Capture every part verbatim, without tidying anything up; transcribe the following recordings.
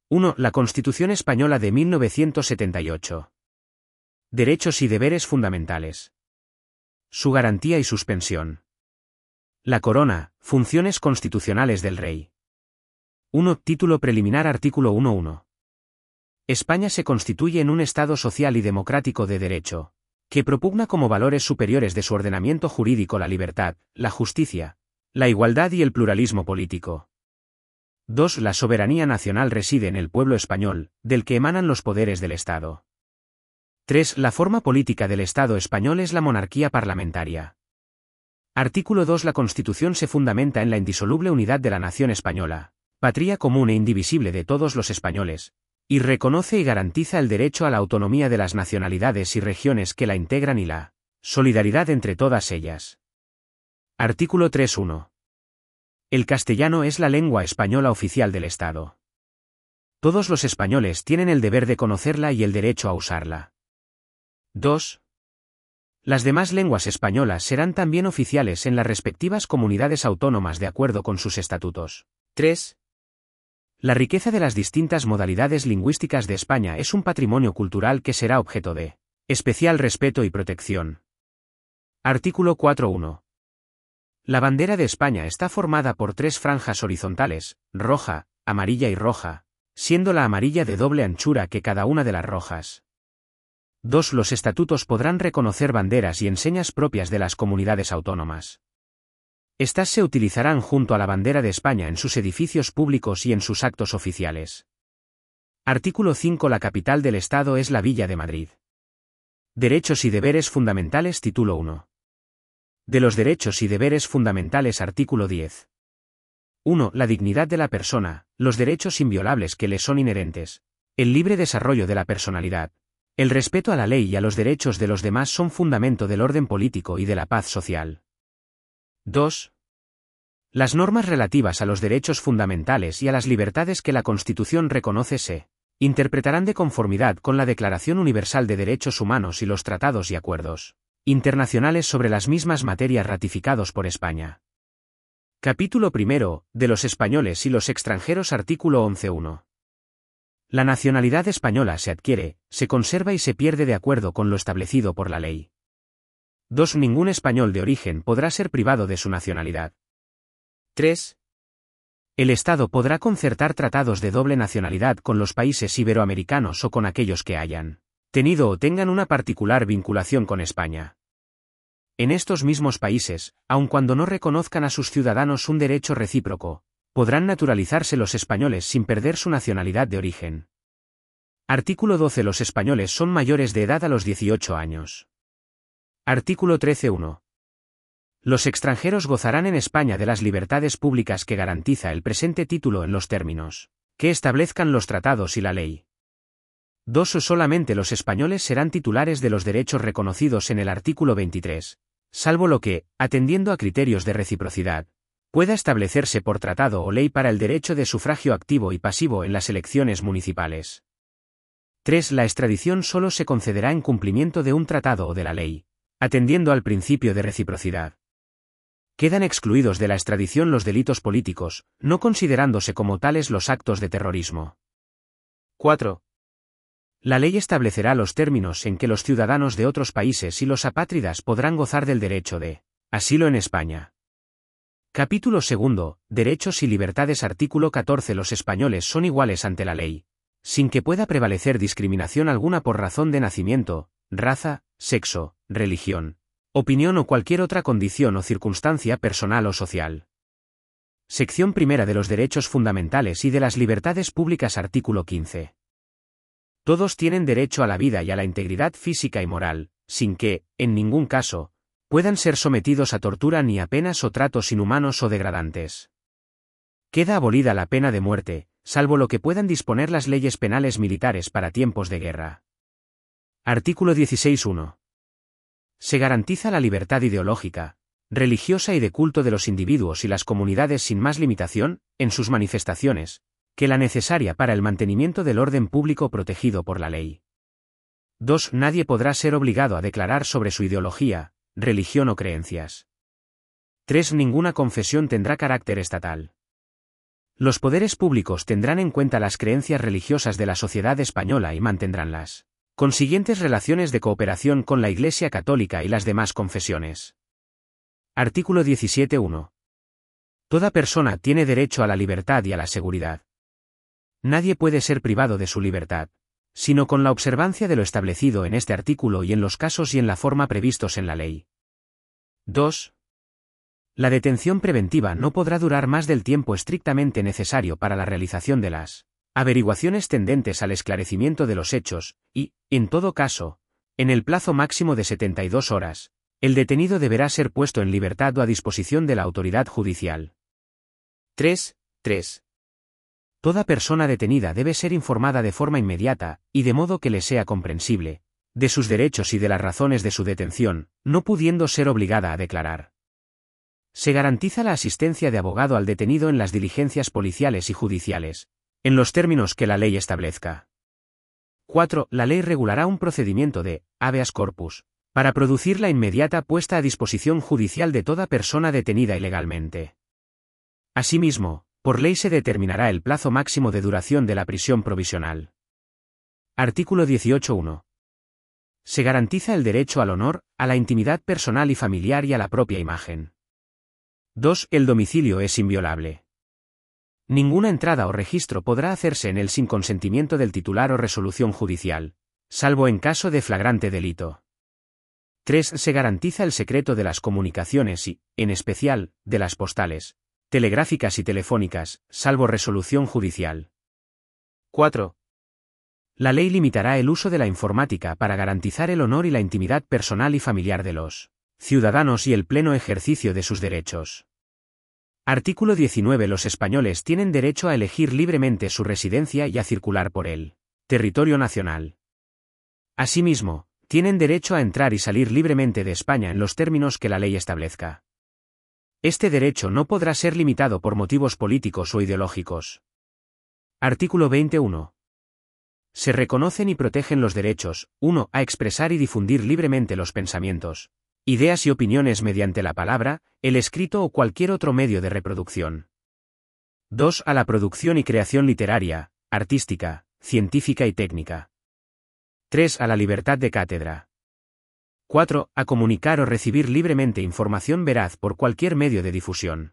uno. La Constitución Española de mil novecientos setenta y ocho. Derechos y deberes fundamentales. Su garantía y suspensión. La Corona, funciones constitucionales del Rey. uno. Título preliminar. Artículo uno punto uno. España se constituye en un Estado social y democrático de derecho, que propugna como valores superiores de su ordenamiento jurídico la libertad, la justicia, la igualdad y el pluralismo político. dos. La soberanía nacional reside en el pueblo español, del que emanan los poderes del Estado. tres. La forma política del Estado español es la monarquía parlamentaria. Artículo dos. La Constitución se fundamenta en la indisoluble unidad de la nación española, patria común e indivisible de todos los españoles, y reconoce y garantiza el derecho a la autonomía de las nacionalidades y regiones que la integran y la solidaridad entre todas ellas. Artículo tres punto uno. El castellano es la lengua española oficial del Estado. Todos los españoles tienen el deber de conocerla y el derecho a usarla. dos. Las demás lenguas españolas serán también oficiales en las respectivas comunidades autónomas de acuerdo con sus estatutos. tres. La riqueza de las distintas modalidades lingüísticas de España es un patrimonio cultural que será objeto de especial respeto y protección. Artículo cuatro punto uno. La bandera de España está formada por tres franjas horizontales, roja, amarilla y roja, siendo la amarilla de doble anchura que cada una de las rojas. dos. Los estatutos podrán reconocer banderas y enseñas propias de las comunidades autónomas. Estas se utilizarán junto a la bandera de España en sus edificios públicos y en sus actos oficiales. Artículo cinco. La capital del Estado es la Villa de Madrid. Derechos y deberes fundamentales. Título uno. De los derechos y deberes fundamentales. Artículo diez. uno. La dignidad de la persona, los derechos inviolables que le son inherentes, el libre desarrollo de la personalidad, el respeto a la ley y a los derechos de los demás son fundamento del orden político y de la paz social. dos. Las normas relativas a los derechos fundamentales y a las libertades que la Constitución reconoce se interpretarán de conformidad con la Declaración Universal de Derechos Humanos y los tratados y acuerdos internacionales sobre las mismas materias ratificados por España. Capítulo primero, de los españoles y los extranjeros. Artículo once punto uno. La nacionalidad española se adquiere, se conserva y se pierde de acuerdo con lo establecido por la ley. dos. Ningún español de origen podrá ser privado de su nacionalidad. tres. El Estado podrá concertar tratados de doble nacionalidad con los países iberoamericanos o con aquellos que hayan tenido o tengan una particular vinculación con España. En estos mismos países, aun cuando no reconozcan a sus ciudadanos un derecho recíproco, podrán naturalizarse los españoles sin perder su nacionalidad de origen. Artículo doce. Los españoles son mayores de edad a los dieciocho años. Artículo trece punto uno. Los extranjeros gozarán en España de las libertades públicas que garantiza el presente título en los términos que establezcan los tratados y la ley. dos. Solamente los españoles serán titulares de los derechos reconocidos en el artículo veintitrés, salvo lo que, atendiendo a criterios de reciprocidad, pueda establecerse por tratado o ley para el derecho de sufragio activo y pasivo en las elecciones municipales. tres. La extradición solo se concederá en cumplimiento de un tratado o de la ley, atendiendo al principio de reciprocidad. Quedan excluidos de la extradición los delitos políticos, no considerándose como tales los actos de terrorismo. cuatro. La ley establecerá los términos en que los ciudadanos de otros países y los apátridas podrán gozar del derecho de asilo en España. Capítulo segundo, Derechos y libertades. Artículo catorce. Los españoles son iguales ante la ley, sin que pueda prevalecer discriminación alguna por razón de nacimiento, raza, sexo, religión, opinión o cualquier otra condición o circunstancia personal o social. Sección primera de los derechos fundamentales y de las libertades públicas. Artículo quince. Todos tienen derecho a la vida y a la integridad física y moral, sin que, en ningún caso, puedan ser sometidos a tortura ni a penas o tratos inhumanos o degradantes. Queda abolida la pena de muerte, salvo lo que puedan disponer las leyes penales militares para tiempos de guerra. Artículo dieciséis punto uno. Se garantiza la libertad ideológica, religiosa y de culto de los individuos y las comunidades sin más limitación, en sus manifestaciones, que la necesaria para el mantenimiento del orden público protegido por la ley. dos. Nadie podrá ser obligado a declarar sobre su ideología, religión o creencias. tres. Ninguna confesión tendrá carácter estatal. Los poderes públicos tendrán en cuenta las creencias religiosas de la sociedad española y mantendrán las consiguientes relaciones de cooperación con la Iglesia Católica y las demás confesiones. Artículo diecisiete punto uno. Toda persona tiene derecho a la libertad y a la seguridad. Nadie puede ser privado de su libertad, sino con la observancia de lo establecido en este artículo y en los casos y en la forma previstos en la ley. dos. La detención preventiva no podrá durar más del tiempo estrictamente necesario para la realización de las averiguaciones tendentes al esclarecimiento de los hechos, y, en todo caso, en el plazo máximo de setenta y dos horas, el detenido deberá ser puesto en libertad o a disposición de la autoridad judicial. tres. tres. Toda persona detenida debe ser informada de forma inmediata, y de modo que le sea comprensible, de sus derechos y de las razones de su detención, no pudiendo ser obligada a declarar. Se garantiza la asistencia de abogado al detenido en las diligencias policiales y judiciales, en los términos que la ley establezca. cuatro. La ley regulará un procedimiento de habeas corpus, para producir la inmediata puesta a disposición judicial de toda persona detenida ilegalmente. Asimismo, por ley se determinará el plazo máximo de duración de la prisión provisional. Artículo dieciocho punto uno. Se garantiza el derecho al honor, a la intimidad personal y familiar y a la propia imagen. dos. El domicilio es inviolable. Ninguna entrada o registro podrá hacerse en él sin consentimiento del titular o resolución judicial, salvo en caso de flagrante delito. tres. Se garantiza el secreto de las comunicaciones y, en especial, de las postales, telegráficas y telefónicas, salvo resolución judicial. cuatro. La ley limitará el uso de la informática para garantizar el honor y la intimidad personal y familiar de los ciudadanos y el pleno ejercicio de sus derechos. Artículo diecinueve. Los españoles tienen derecho a elegir libremente su residencia y a circular por el territorio nacional. Asimismo, tienen derecho a entrar y salir libremente de España en los términos que la ley establezca. Este derecho no podrá ser limitado por motivos políticos o ideológicos. Artículo veintiuno. Se reconocen y protegen los derechos, uno. A expresar y difundir libremente los pensamientos, ideas y opiniones mediante la palabra, el escrito o cualquier otro medio de reproducción. dos. A la producción y creación literaria, artística, científica y técnica. tres. A la libertad de cátedra. cuatro. A comunicar o recibir libremente información veraz por cualquier medio de difusión.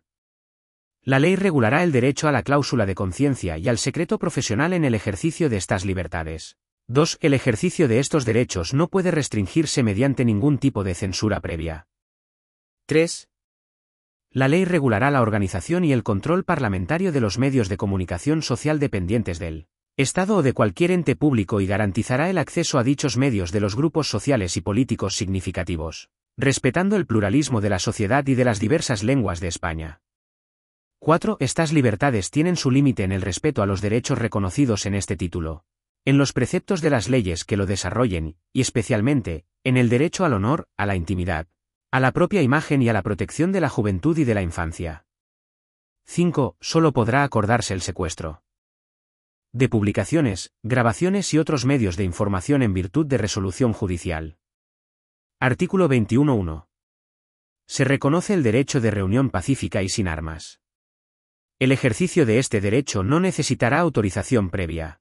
La ley regulará el derecho a la cláusula de conciencia y al secreto profesional en el ejercicio de estas libertades. dos. El ejercicio de estos derechos no puede restringirse mediante ningún tipo de censura previa. tres. La ley regulará la organización y el control parlamentario de los medios de comunicación social dependientes del Estado o de cualquier ente público y garantizará el acceso a dichos medios de los grupos sociales y políticos significativos, respetando el pluralismo de la sociedad y de las diversas lenguas de España. cuatro. Estas libertades tienen su límite en el respeto a los derechos reconocidos en este título, en los preceptos de las leyes que lo desarrollen, y especialmente, en el derecho al honor, a la intimidad, a la propia imagen y a la protección de la juventud y de la infancia. cinco. Solo podrá acordarse el secuestro de publicaciones, grabaciones y otros medios de información en virtud de resolución judicial. Artículo veintiuno punto uno. Se reconoce el derecho de reunión pacífica y sin armas. El ejercicio de este derecho no necesitará autorización previa.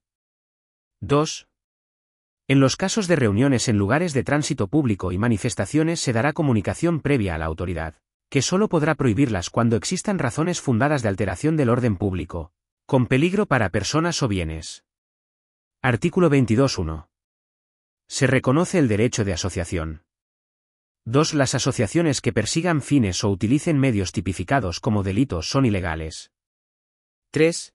dos. En los casos de reuniones en lugares de tránsito público y manifestaciones se dará comunicación previa a la autoridad, que solo podrá prohibirlas cuando existan razones fundadas de alteración del orden público, con peligro para personas o bienes. Artículo veintidós punto uno. Se reconoce el derecho de asociación. dos. Las asociaciones que persigan fines o utilicen medios tipificados como delitos son ilegales. tres.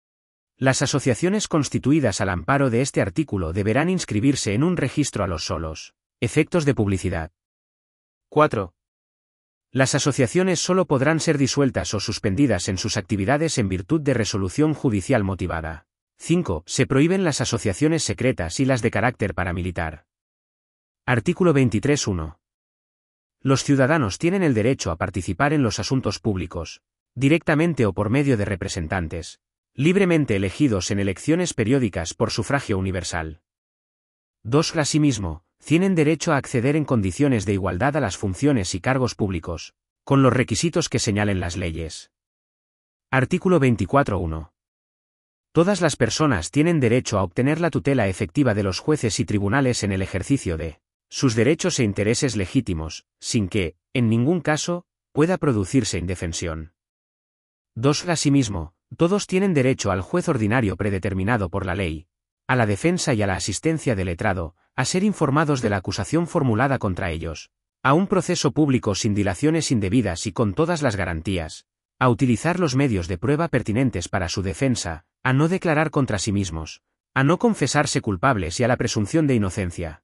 Las asociaciones constituidas al amparo de este artículo deberán inscribirse en un registro a los solos efectos de publicidad. cuatro. Las asociaciones solo podrán ser disueltas o suspendidas en sus actividades en virtud de resolución judicial motivada. cinco. Se prohíben las asociaciones secretas y las de carácter paramilitar. Artículo veintitrés punto uno. Los ciudadanos tienen el derecho a participar en los asuntos públicos, directamente o por medio de representantes, libremente elegidos en elecciones periódicas por sufragio universal. dos. Asimismo, tienen derecho a acceder en condiciones de igualdad a las funciones y cargos públicos, con los requisitos que señalen las leyes. Artículo veinticuatro punto uno. Todas las personas tienen derecho a obtener la tutela efectiva de los jueces y tribunales en el ejercicio de sus derechos e intereses legítimos, sin que, en ningún caso, pueda producirse indefensión. dos. Asimismo, todos tienen derecho al juez ordinario predeterminado por la ley, a la defensa y a la asistencia del letrado, a ser informados de la acusación formulada contra ellos, a un proceso público sin dilaciones indebidas y con todas las garantías, a utilizar los medios de prueba pertinentes para su defensa, a no declarar contra sí mismos, a no confesarse culpables y a la presunción de inocencia.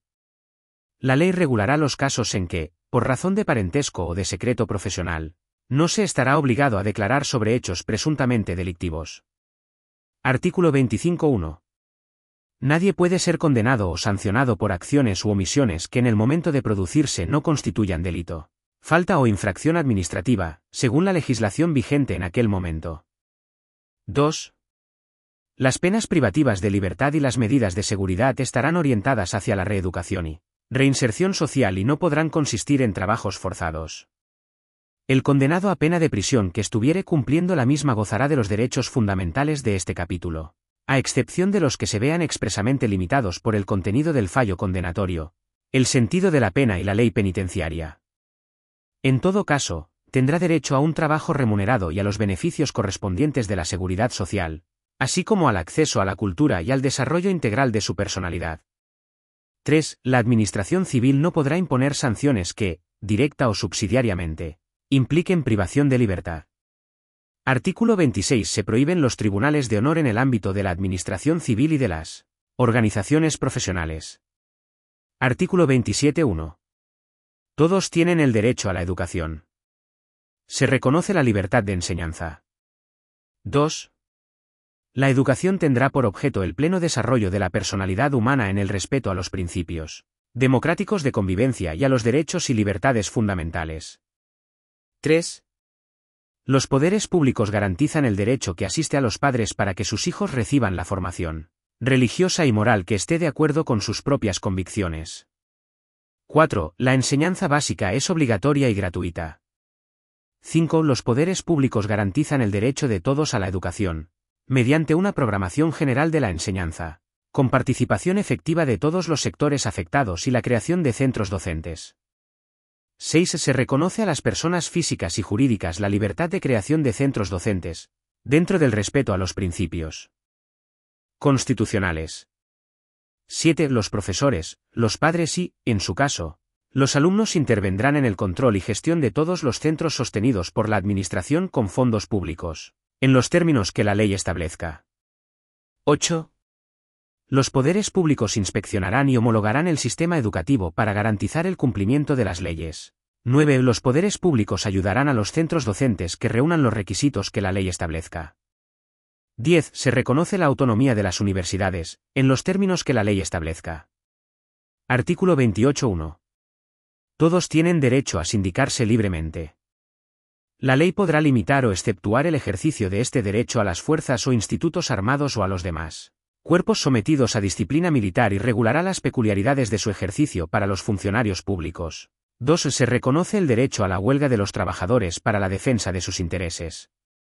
La ley regulará los casos en que, por razón de parentesco o de secreto profesional, no se estará obligado a declarar sobre hechos presuntamente delictivos. Artículo veinticinco punto uno. Nadie puede ser condenado o sancionado por acciones u omisiones que en el momento de producirse no constituyan delito, falta o infracción administrativa, según la legislación vigente en aquel momento. dos. Las penas privativas de libertad y las medidas de seguridad estarán orientadas hacia la reeducación y reinserción social y no podrán consistir en trabajos forzados. El condenado a pena de prisión que estuviere cumpliendo la misma gozará de los derechos fundamentales de este capítulo, a excepción de los que se vean expresamente limitados por el contenido del fallo condenatorio, el sentido de la pena y la ley penitenciaria. En todo caso, tendrá derecho a un trabajo remunerado y a los beneficios correspondientes de la seguridad social, así como al acceso a la cultura y al desarrollo integral de su personalidad. tres. La Administración civil no podrá imponer sanciones que, directa o subsidiariamente, impliquen privación de libertad. Artículo veintiséis. Se prohíben los tribunales de honor en el ámbito de la Administración civil y de las organizaciones profesionales. Artículo veintisiete punto uno. Todos tienen el derecho a la educación. Se reconoce la libertad de enseñanza. dos. La educación tendrá por objeto el pleno desarrollo de la personalidad humana en el respeto a los principios democráticos de convivencia y a los derechos y libertades fundamentales. tres. Los poderes públicos garantizan el derecho que asiste a los padres para que sus hijos reciban la formación religiosa y moral que esté de acuerdo con sus propias convicciones. cuatro. La enseñanza básica es obligatoria y gratuita. cinco. Los poderes públicos garantizan el derecho de todos a la educación, mediante una programación general de la enseñanza, con participación efectiva de todos los sectores afectados y la creación de centros docentes. seis. Se reconoce a las personas físicas y jurídicas la libertad de creación de centros docentes, dentro del respeto a los principios constitucionales. siete. Los profesores, los padres y, en su caso, los alumnos intervendrán en el control y gestión de todos los centros sostenidos por la Administración con fondos públicos, en los términos que la ley establezca. ocho. Los poderes públicos inspeccionarán y homologarán el sistema educativo para garantizar el cumplimiento de las leyes. nueve. Los poderes públicos ayudarán a los centros docentes que reúnan los requisitos que la ley establezca. diez. Se reconoce la autonomía de las universidades, en los términos que la ley establezca. Artículo veintiocho punto uno. Todos tienen derecho a sindicarse libremente. La ley podrá limitar o exceptuar el ejercicio de este derecho a las fuerzas o institutos armados o a los demás cuerpos sometidos a disciplina militar y regulará las peculiaridades de su ejercicio para los funcionarios públicos. dos. Se reconoce el derecho a la huelga de los trabajadores para la defensa de sus intereses.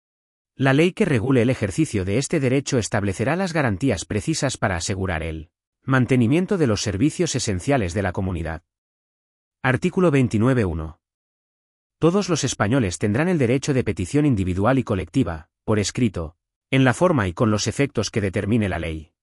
La ley que regule el ejercicio de este derecho establecerá las garantías precisas para asegurar el mantenimiento de los servicios esenciales de la comunidad. Artículo veintinueve punto uno. Todos los españoles tendrán el derecho de petición individual y colectiva, por escrito, en la forma y con los efectos que determine la ley.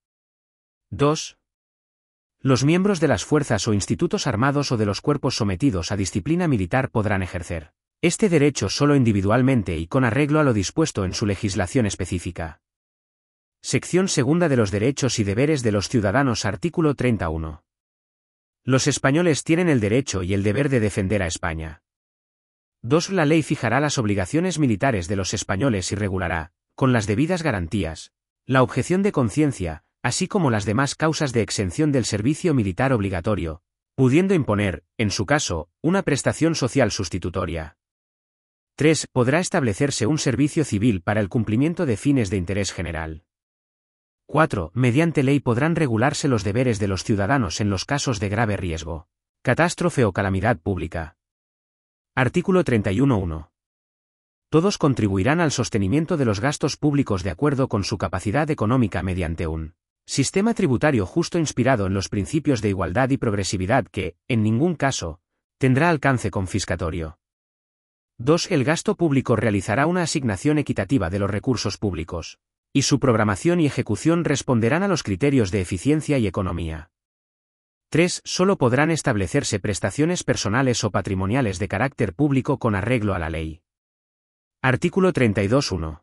dos. Los miembros de las fuerzas o institutos armados o de los cuerpos sometidos a disciplina militar podrán ejercer este derecho solo individualmente y con arreglo a lo dispuesto en su legislación específica. Sección segunda de los derechos y deberes de los ciudadanos. Artículo treinta y uno. Los españoles tienen el derecho y el deber de defender a España. dos. La ley fijará las obligaciones militares de los españoles y regulará, con las debidas garantías, la objeción de conciencia, así como las demás causas de exención del servicio militar obligatorio, pudiendo imponer, en su caso, una prestación social sustitutoria. tres. Podrá establecerse un servicio civil para el cumplimiento de fines de interés general. cuatro. Mediante ley podrán regularse los deberes de los ciudadanos en los casos de grave riesgo, catástrofe o calamidad pública. Artículo treinta y uno punto uno. Todos contribuirán al sostenimiento de los gastos públicos de acuerdo con su capacidad económica mediante un sistema tributario justo inspirado en los principios de igualdad y progresividad que, en ningún caso, tendrá alcance confiscatorio. dos. El gasto público realizará una asignación equitativa de los recursos públicos, y su programación y ejecución responderán a los criterios de eficiencia y economía. tres. Solo podrán establecerse prestaciones personales o patrimoniales de carácter público con arreglo a la ley. Artículo treinta y dos punto uno.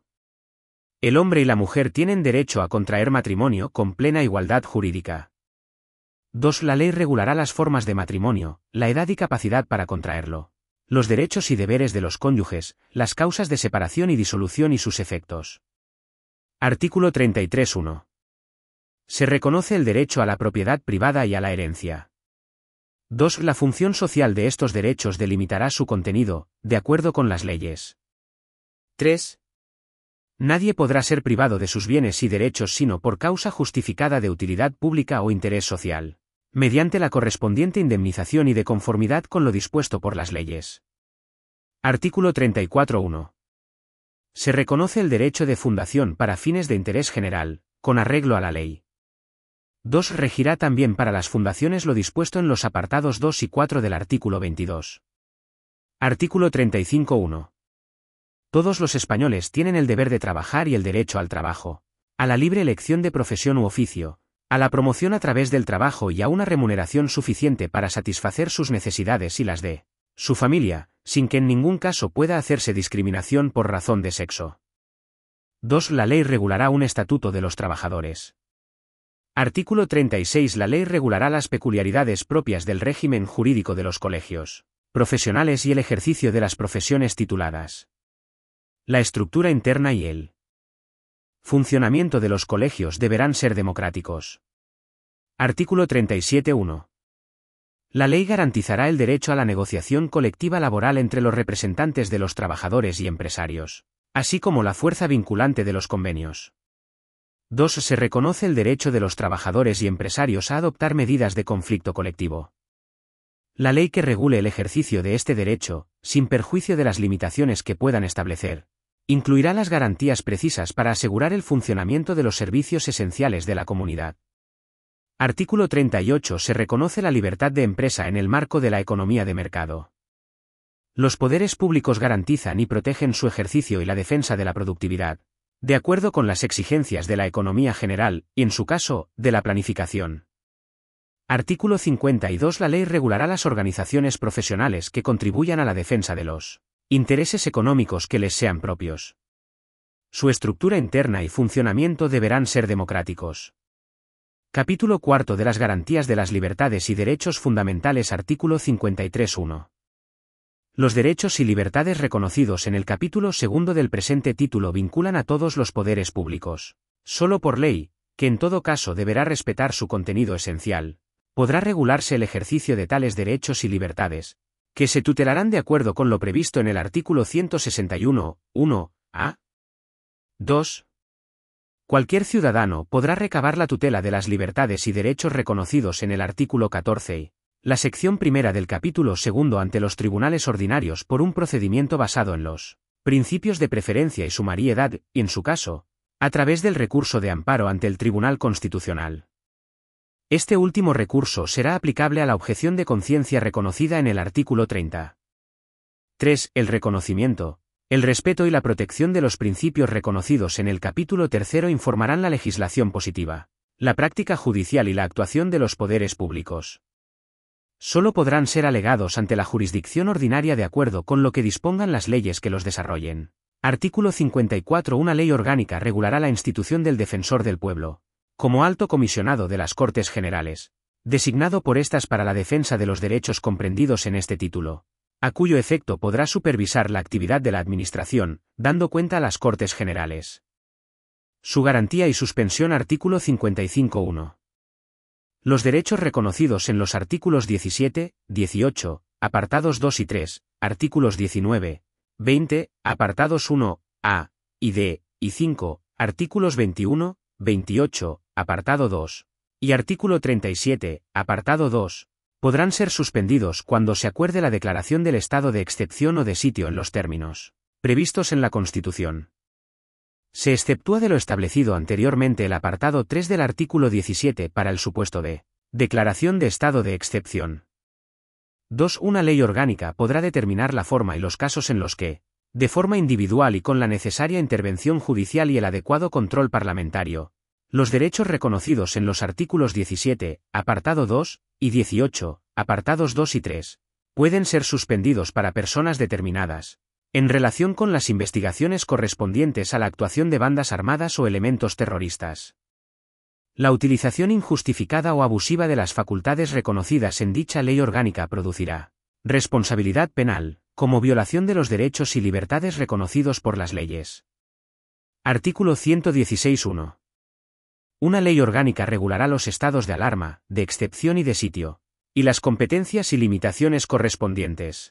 El hombre y la mujer tienen derecho a contraer matrimonio con plena igualdad jurídica. dos. La ley regulará las formas de matrimonio, la edad y capacidad para contraerlo, los derechos y deberes de los cónyuges, las causas de separación y disolución y sus efectos. Artículo treinta y tres punto uno. Se reconoce el derecho a la propiedad privada y a la herencia. dos. La función social de estos derechos delimitará su contenido, de acuerdo con las leyes. tres. Nadie podrá ser privado de sus bienes y derechos sino por causa justificada de utilidad pública o interés social, mediante la correspondiente indemnización y de conformidad con lo dispuesto por las leyes. Artículo treinta y cuatro punto uno. Se reconoce el derecho de fundación para fines de interés general, con arreglo a la ley. dos. Regirá también para las fundaciones lo dispuesto en los apartados dos y cuatro del artículo veintidós. Artículo treinta y cinco punto uno. Todos los españoles tienen el deber de trabajar y el derecho al trabajo, a la libre elección de profesión u oficio, a la promoción a través del trabajo y a una remuneración suficiente para satisfacer sus necesidades y las de su familia, sin que en ningún caso pueda hacerse discriminación por razón de sexo. dos. La ley regulará un estatuto de los trabajadores. Artículo treinta y seis. La ley regulará las peculiaridades propias del régimen jurídico de los colegios profesionales y el ejercicio de las profesiones tituladas. La estructura interna y el funcionamiento de los colegios deberán ser democráticos. Artículo treinta y siete punto uno. La ley garantizará el derecho a la negociación colectiva laboral entre los representantes de los trabajadores y empresarios, así como la fuerza vinculante de los convenios. dos. Se reconoce el derecho de los trabajadores y empresarios a adoptar medidas de conflicto colectivo. La ley que regule el ejercicio de este derecho, sin perjuicio de las limitaciones que puedan establecer, incluirá las garantías precisas para asegurar el funcionamiento de los servicios esenciales de la comunidad. Artículo treinta y ocho. Se reconoce la libertad de empresa en el marco de la economía de mercado. Los poderes públicos garantizan y protegen su ejercicio y la defensa de la productividad, de acuerdo con las exigencias de la economía general, y en su caso, de la planificación. Artículo cincuenta y dos. La ley regulará las organizaciones profesionales que contribuyan a la defensa de los intereses económicos que les sean propios. Su estructura interna y funcionamiento deberán ser democráticos. Capítulo cuarto de las garantías de las libertades y derechos fundamentales. Artículo cincuenta y tres punto uno. Los derechos y libertades reconocidos en el capítulo segundo del presente título vinculan a todos los poderes públicos. Solo por ley, que en todo caso deberá respetar su contenido esencial, podrá regularse el ejercicio de tales derechos y libertades, que se tutelarán de acuerdo con lo previsto en el artículo ciento sesenta y uno, uno a. dos. Cualquier ciudadano podrá recabar la tutela de las libertades y derechos reconocidos en el artículo catorce y la sección primera del capítulo segundo ante los tribunales ordinarios por un procedimiento basado en los principios de preferencia y sumariedad, y en su caso, a través del recurso de amparo ante el Tribunal Constitucional. Este último recurso será aplicable a la objeción de conciencia reconocida en el artículo treinta. tres. El reconocimiento, el respeto y la protección de los principios reconocidos en el capítulo tercero informarán la legislación positiva, la práctica judicial y la actuación de los poderes públicos. Solo podrán ser alegados ante la jurisdicción ordinaria de acuerdo con lo que dispongan las leyes que los desarrollen. Artículo cincuenta y cuatro. Una ley orgánica regulará la institución del Defensor del Pueblo, como alto comisionado de las Cortes Generales, designado por estas para la defensa de los derechos comprendidos en este título, a cuyo efecto podrá supervisar la actividad de la Administración, dando cuenta a las Cortes Generales. Su garantía y suspensión. Artículo cincuenta y cinco punto uno. Los derechos reconocidos en los artículos diecisiete, dieciocho, apartados dos y tres, artículos diecinueve, veinte, apartados uno, a, y d, y cinco, artículos veintiuno, veintiocho, apartado dos, y artículo treinta y siete, apartado dos, podrán ser suspendidos cuando se acuerde la declaración del estado de excepción o de sitio en los términos previstos en la Constitución. Se exceptúa de lo establecido anteriormente el apartado tres del artículo diecisiete para el supuesto de declaración de estado de excepción. dos. Una ley orgánica podrá determinar la forma y los casos en los que, de forma individual y con la necesaria intervención judicial y el adecuado control parlamentario, los derechos reconocidos en los artículos diecisiete, apartado dos, y dieciocho, apartados dos y tres, pueden ser suspendidos para personas determinadas, en relación con las investigaciones correspondientes a la actuación de bandas armadas o elementos terroristas. La utilización injustificada o abusiva de las facultades reconocidas en dicha ley orgánica producirá responsabilidad penal, como violación de los derechos y libertades reconocidos por las leyes. Artículo ciento dieciséis punto uno. Una ley orgánica regulará los estados de alarma, de excepción y de sitio, y las competencias y limitaciones correspondientes.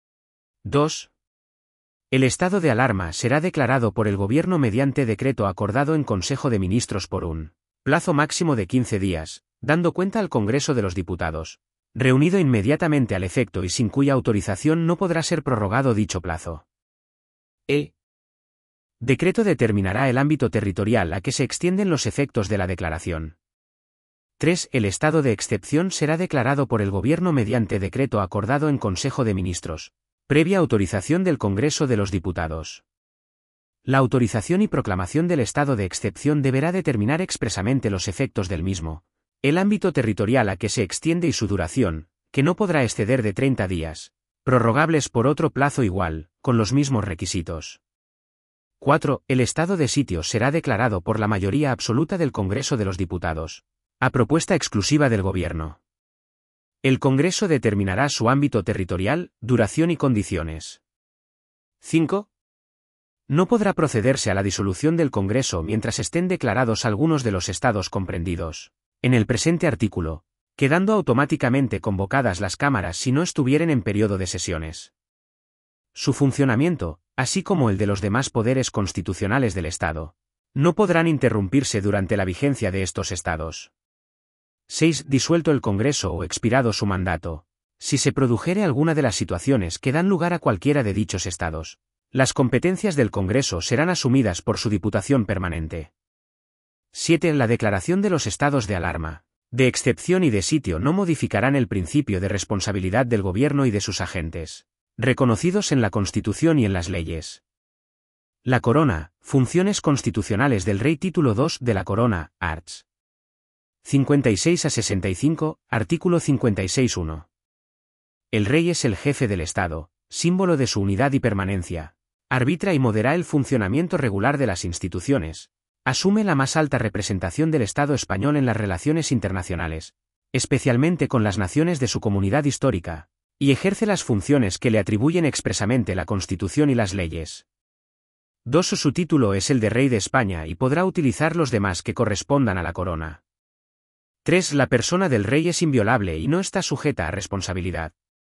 dos. El estado de alarma será declarado por el Gobierno mediante decreto acordado en Consejo de Ministros por un plazo máximo de quince días, dando cuenta al Congreso de los Diputados, reunido inmediatamente al efecto y sin cuya autorización no podrá ser prorrogado dicho plazo. E. Decreto determinará el ámbito territorial a que se extienden los efectos de la declaración. tres. El estado de excepción será declarado por el Gobierno mediante decreto acordado en Consejo de Ministros, previa autorización del Congreso de los Diputados. La autorización y proclamación del estado de excepción deberá determinar expresamente los efectos del mismo, el ámbito territorial a que se extiende y su duración, que no podrá exceder de treinta días, prorrogables por otro plazo igual, con los mismos requisitos. cuatro. El estado de sitio será declarado por la mayoría absoluta del Congreso de los Diputados, a propuesta exclusiva del Gobierno. El Congreso determinará su ámbito territorial, duración y condiciones. cinco. No podrá procederse a la disolución del Congreso mientras estén declarados algunos de los estados comprendidos en el presente artículo, quedando automáticamente convocadas las cámaras si no estuvieren en periodo de sesiones. Su funcionamiento, así como el de los demás poderes constitucionales del Estado, no podrán interrumpirse durante la vigencia de estos estados. seis. Disuelto el Congreso o expirado su mandato, si se produjere alguna de las situaciones que dan lugar a cualquiera de dichos estados, las competencias del Congreso serán asumidas por su Diputación Permanente. siete. La declaración de los estados de alarma, de excepción y de sitio no modificarán el principio de responsabilidad del Gobierno y de sus agentes, reconocidos en la Constitución y en las leyes. La Corona, funciones constitucionales del Rey. Título dos de la Corona, arts. cincuenta y seis a sesenta y cinco, artículo cincuenta y seis punto uno. El Rey es el jefe del Estado, símbolo de su unidad y permanencia. Arbitra y modera el funcionamiento regular de las instituciones. Asume la más alta representación del Estado español en las relaciones internacionales, especialmente con las naciones de su comunidad histórica, y ejerce las funciones que le atribuyen expresamente la Constitución y las leyes. dos. Su título es el de Rey de España y podrá utilizar los demás que correspondan a la corona. tres. La persona del Rey es inviolable y no está sujeta a responsabilidad.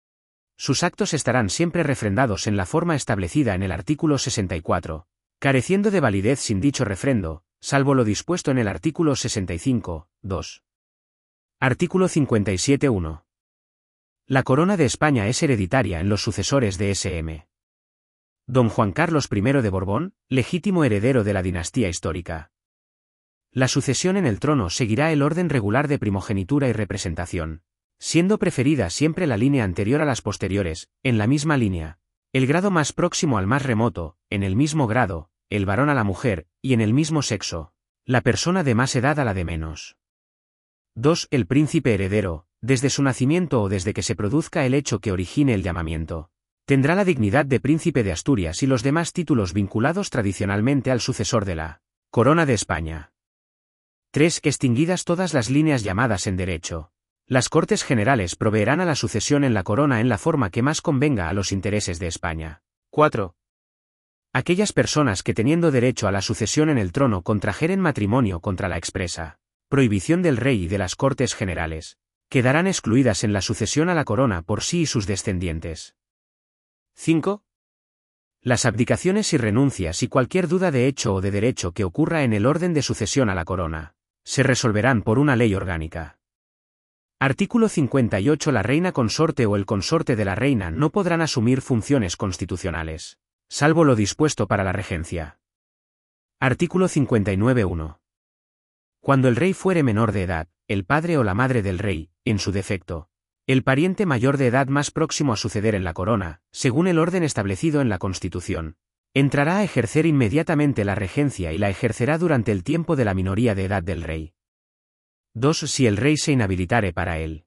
Sus actos estarán siempre refrendados en la forma establecida en el artículo sesenta y cuatro, careciendo de validez sin dicho refrendo, salvo lo dispuesto en el artículo sesenta y cinco, dos. Artículo cincuenta y siete punto uno. La corona de España es hereditaria en los sucesores de ese eme. Don Juan Carlos primero de Borbón, legítimo heredero de la dinastía histórica. La sucesión en el trono seguirá el orden regular de primogenitura y representación, siendo preferida siempre la línea anterior a las posteriores, en la misma línea, el grado más próximo al más remoto, en el mismo grado, el varón a la mujer, y en el mismo sexo, la persona de más edad a la de menos. dos. El príncipe heredero, desde su nacimiento o desde que se produzca el hecho que origine el llamamiento, tendrá la dignidad de príncipe de Asturias y los demás títulos vinculados tradicionalmente al sucesor de la corona de España. tres. Extinguidas todas las líneas llamadas en derecho, las Cortes Generales proveerán a la sucesión en la corona en la forma que más convenga a los intereses de España. cuatro. Aquellas personas que teniendo derecho a la sucesión en el trono contrajeren matrimonio contra la expresa prohibición del Rey y de las Cortes Generales, quedarán excluidas en la sucesión a la corona por sí y sus descendientes. cinco. Las abdicaciones y renuncias y cualquier duda de hecho o de derecho que ocurra en el orden de sucesión a la corona, se resolverán por una ley orgánica. Artículo cincuenta y ocho. La reina consorte o el consorte de la reina no podrán asumir funciones constitucionales. salvo lo dispuesto para la regencia. Artículo cincuenta y nueve punto uno. Cuando el rey fuere menor de edad, el padre o la madre del rey, en su defecto, el pariente mayor de edad más próximo a suceder en la corona, según el orden establecido en la Constitución, entrará a ejercer inmediatamente la regencia y la ejercerá durante el tiempo de la minoría de edad del rey. dos. Si el rey se inhabilitare para él.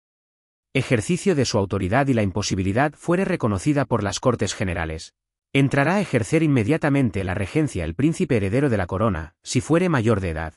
Ejercicio de su autoridad y la imposibilidad fuere reconocida por las Cortes Generales. Entrará a ejercer inmediatamente la regencia el príncipe heredero de la corona, si fuere mayor de edad.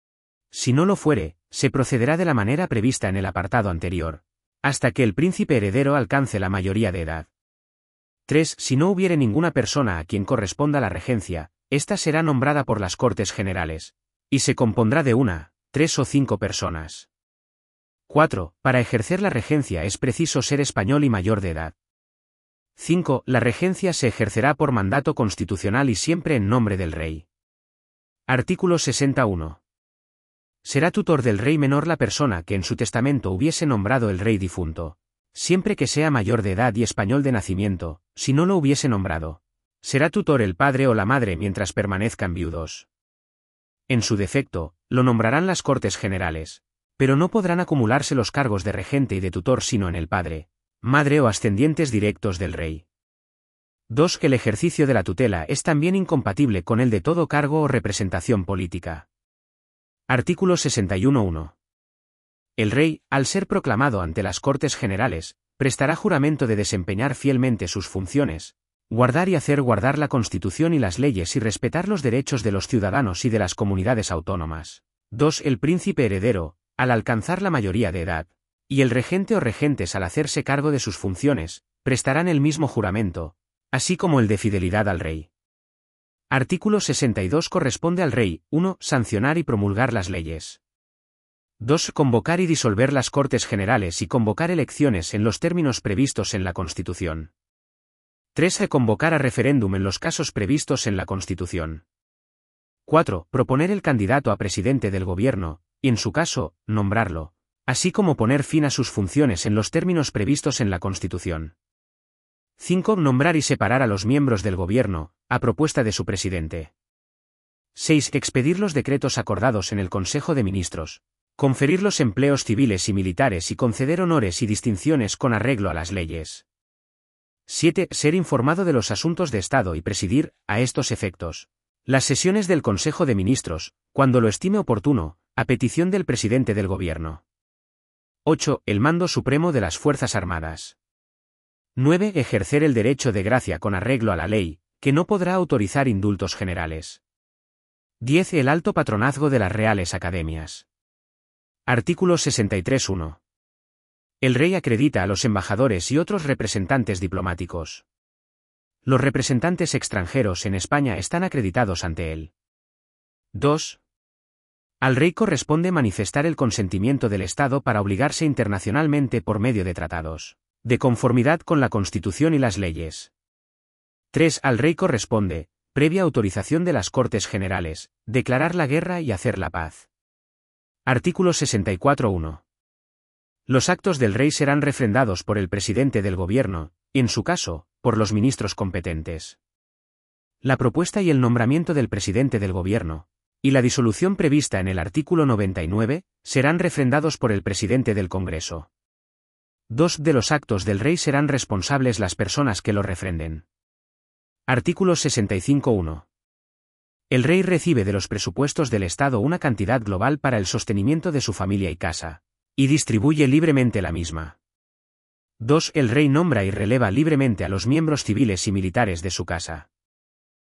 Si no lo fuere, se procederá de la manera prevista en el apartado anterior, hasta que el príncipe heredero alcance la mayoría de edad. tres. Si no hubiere ninguna persona a quien corresponda la regencia, ésta será nombrada por las Cortes Generales, y se compondrá de una, tres o cinco personas. cuatro. Para ejercer la regencia es preciso ser español y mayor de edad. cinco. La regencia se ejercerá por mandato constitucional y siempre en nombre del rey. Artículo sesenta y uno. Será tutor del rey menor la persona que en su testamento hubiese nombrado el rey difunto, siempre que sea mayor de edad y español de nacimiento, si no lo hubiese nombrado. Será tutor el padre o la madre mientras permanezcan viudos. En su defecto, lo nombrarán las Cortes Generales, pero no podrán acumularse los cargos de regente y de tutor sino en el padre, madre o ascendientes directos del rey. dos. Que el ejercicio de la tutela es también incompatible con el de todo cargo o representación política. Artículo sesenta y uno punto uno. El rey, al ser proclamado ante las Cortes Generales, prestará juramento de desempeñar fielmente sus funciones, guardar y hacer guardar la Constitución y las leyes y respetar los derechos de los ciudadanos y de las comunidades autónomas. dos. El príncipe heredero, al alcanzar la mayoría de edad, y el regente o regentes al hacerse cargo de sus funciones, prestarán el mismo juramento, así como el de fidelidad al rey. Artículo sesenta y dos. Corresponde al rey, uno. Sancionar y promulgar las leyes. dos. Convocar y disolver las Cortes Generales y convocar elecciones en los términos previstos en la Constitución. tres. Convocar a referéndum en los casos previstos en la Constitución. cuatro. Proponer el candidato a presidente del gobierno, y en su caso, nombrarlo, así como poner fin a sus funciones en los términos previstos en la Constitución. cinco. Nombrar y separar a los miembros del gobierno, a propuesta de su presidente. seis. Expedir los decretos acordados en el Consejo de Ministros, conferir los empleos civiles y militares y conceder honores y distinciones con arreglo a las leyes. siete. Ser informado de los asuntos de Estado y presidir, a estos efectos, las sesiones del Consejo de Ministros, cuando lo estime oportuno, a petición del presidente del gobierno. ocho. El mando supremo de las Fuerzas Armadas. nueve. Ejercer el derecho de gracia con arreglo a la ley, que no podrá autorizar indultos generales. diez. El alto patronazgo de las Reales Academias. Artículo sesenta y tres punto uno. El rey acredita a los embajadores y otros representantes diplomáticos. Los representantes extranjeros en España están acreditados ante él. dos. Al rey corresponde manifestar el consentimiento del Estado para obligarse internacionalmente por medio de tratados, de conformidad con la Constitución y las leyes. tres. Al rey corresponde, previa autorización de las Cortes Generales, declarar la guerra y hacer la paz. Artículo sesenta y cuatro punto uno. Los actos del rey serán refrendados por el presidente del gobierno, y en su caso, por los ministros competentes. La propuesta y el nombramiento del presidente del gobierno, y la disolución prevista en el artículo noventa y nueve, serán refrendados por el presidente del Congreso. Dos de los actos del rey serán responsables las personas que lo refrenden. Artículo sesenta y cinco punto uno. El rey recibe de los presupuestos del Estado una cantidad global para el sostenimiento de su familia y casa, y distribuye libremente la misma. dos. El rey nombra y releva libremente a los miembros civiles y militares de su casa.